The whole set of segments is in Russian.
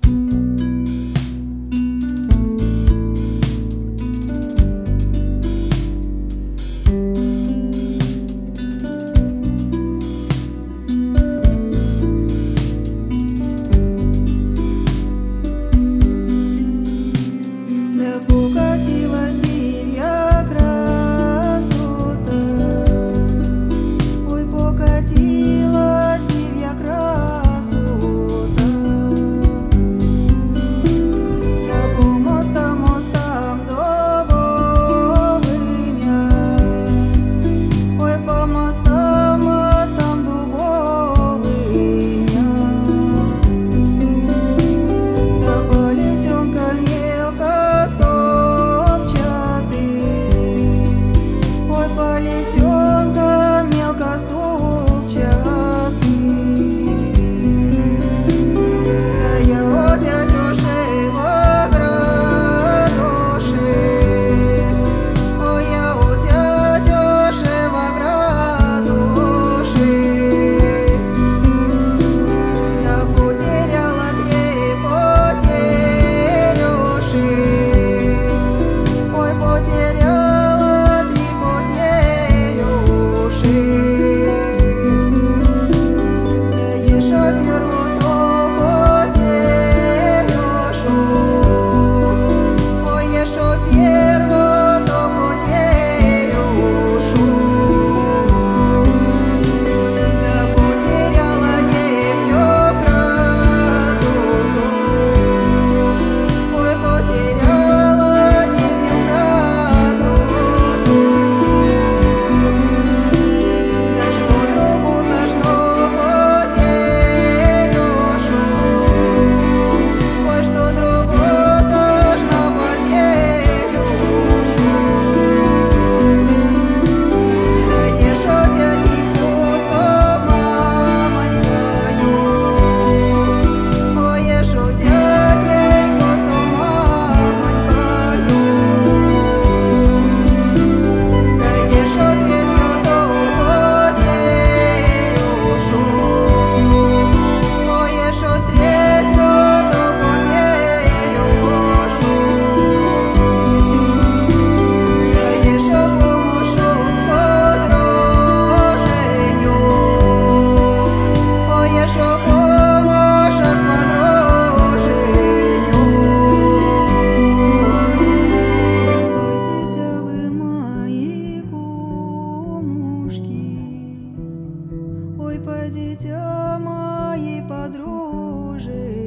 дитя моей подруженьки,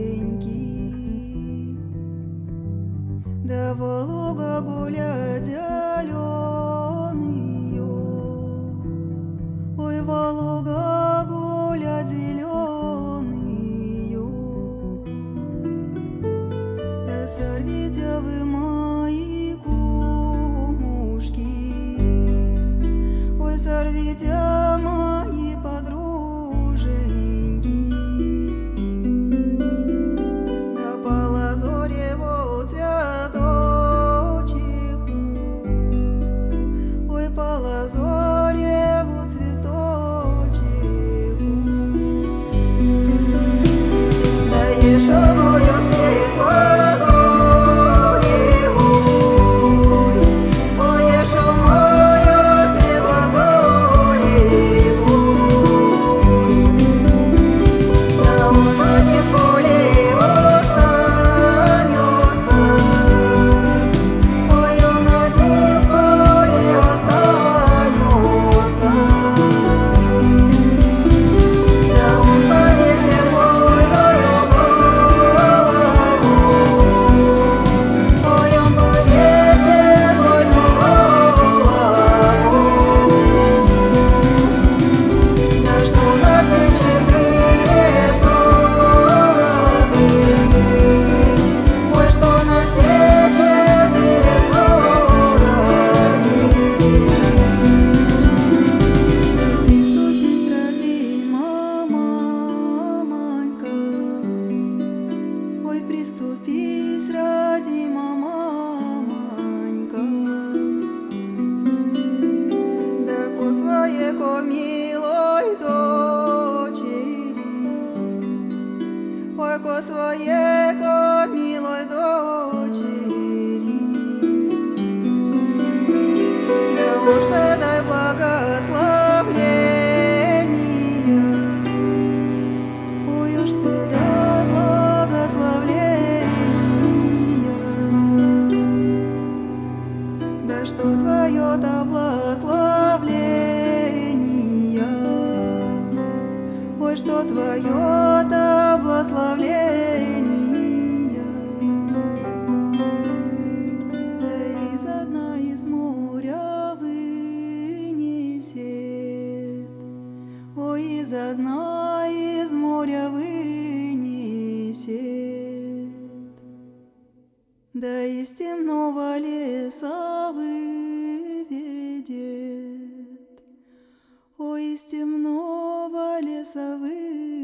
да Волга гулять зеленый, ой, Волга гулять зеленый, да сорвите вы мои кумушки, ой, сорвите мои подруженьки, да по лазореву цветочку, века милой дочери. Да уж ты дай благословления, ой уж ты дай благословления. Да что твое-то благословление, ой, что твое-то благословление. Да из дна из моря вынесет, ой, из дна из моря вынесет. Да из темного леса выведет, ой, из темного леса выведет.